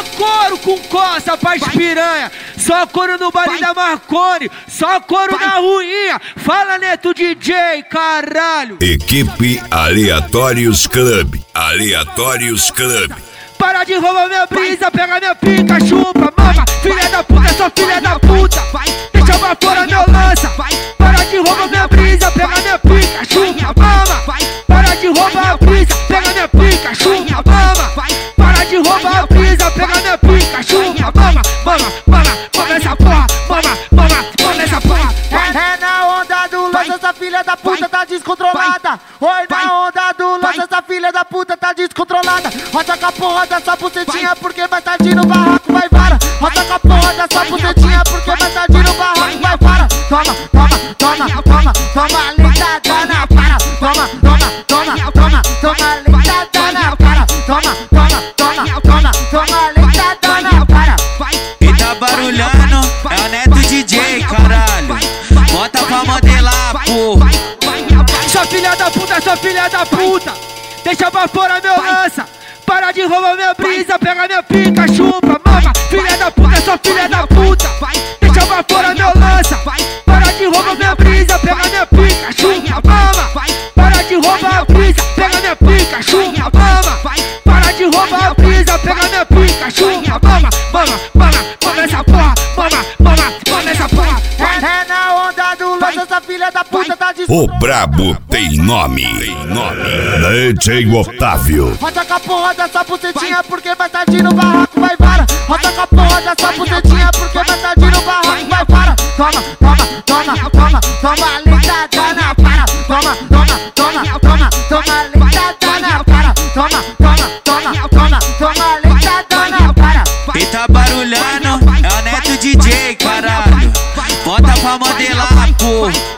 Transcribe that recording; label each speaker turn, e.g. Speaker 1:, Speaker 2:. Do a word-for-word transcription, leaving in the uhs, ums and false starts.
Speaker 1: couro com coça pras piranha. Só couro no baile da Marconi. Só couro na ruinha. Fala, Neto D J, caralho.
Speaker 2: Equipe Aleatórios Club. Aleatórios Club.
Speaker 1: Para de roubar minha brisa, pega minha pica, chupa, mama. Filha da puta, sou filha da puta. Deixa pra fora meu lança. Para de roubar minha brisa, pega minha pica, chupa, mama. Para de roubar a brisa, pega minha pica, chupa, mama. Para de roubar a brisa, pega minha pica, chupa, mama. Mama, mama, mama essa porra, mama, mama, mama essa porra.
Speaker 3: É na onda do lance, essa filha da puta tá descontrolada. Oi, na onda do lance, essa filha da puta tá descontrolada. Roda com a porra dessa bucetinha, porque mais tarde no barraco vai vara. Roda com a porra dessa bucetinha, porque mais tarde no barraco vai vara. Toma, toma, toma, toma, toma, leitada na cara. Toma, toma, toma, toma, toma, leitada na cara. Toma, toma, toma, toma, toma, leitada na cara.
Speaker 4: E tá barulhando, é o Neto D J, caralho. Bota pra modelar, porra.
Speaker 1: Sua filha da puta, sua filha da puta. Deixa pra fora meu lança. Para de roubar minha brisa, pega minha pica, chupa, mama. Filha da puta, sua filha da puta. Deixa pra fora meu lança. Para de roubar minha brisa, pega minha pica, chupa, mama. Para de roubar a brisa, pega minha pica, chupa, mama. Para de roubar a brisa, pega minha pica, chupa, mama. Mama, mama, mama essa porra, mama, mama, mama essa porra.
Speaker 3: É na onda do lance, essa filha da puta tá de...
Speaker 2: O brabo tem nome. Tem nome. D J Otávio.
Speaker 3: Roda com a porra dessa bucetinha, porque mais tarde no barraco vai vara. Roda com a porra dessa bucetinha, porque mais tarde no barraco vai vara. Toma, toma, toma, toma, toma, leitada na cara. Toma, toma, toma, toma, toma, leitada na cara. Toma, toma, toma, toma, toma, leitada na cara.
Speaker 4: E tá barulhando, é o Neto D J, caralho. Bota pra modelar, porra.